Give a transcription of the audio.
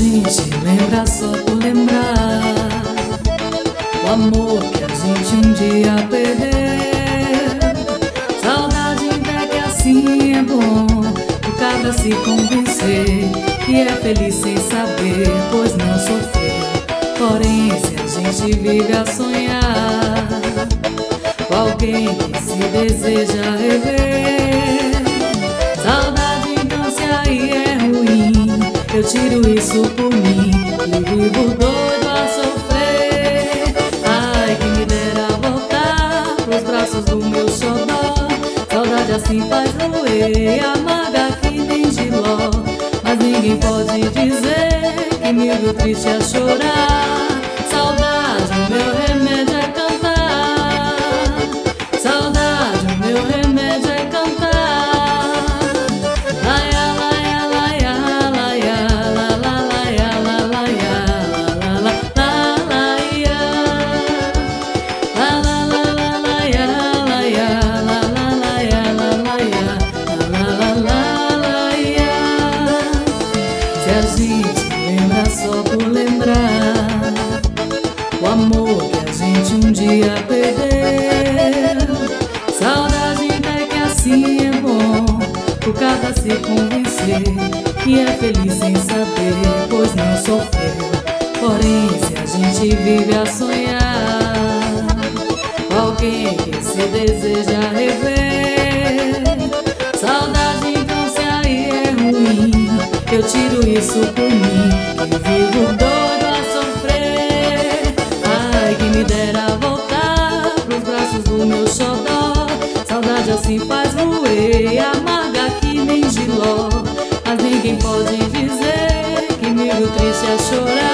gente lembra só por lembrar o amor que a gente um dia perdeu. Saudade até que assim é bom, por cada se convencer que é feliz sem saber, pois não sofreu. Porém, se a gente vive a sonhar com alguém que se deseja rever, saudade então se aí é ruim, eu tiro isso por mim e vivo doido a sofrer. Ai, que me dera voltar pros braços do meu xodó. Saudade assim faz doer, amarga que nem giló. Mas ninguém pode dizer que me viu triste a chorar. Saudade, o meu remédio é cantar. Saudade, o meu remédio é cantar. Laia, laia, laia, laia, la, la, laia, la, laia, la, la, la, laia. La, la, la, la, laia, laia, la, la, laia, la, laia, la, la, la, laia. Se a gente lembra só por lembrar o amor que a gente um dia perdeu, saudade até que assim é bom, por cada se convencer que é feliz sem saber, pois não sofreu. Porém, se a gente vive a sonhar com alguém que se deseja rever, saudade então se aí é ruim, eu tiro isso por mim e vivo doido a sofrer. Ai, que me dera voltar pros braços do meu xodó. Saudade assim faz doer, amarga que nem giló. Mas ninguém pode dizer que me viu triste a chorar.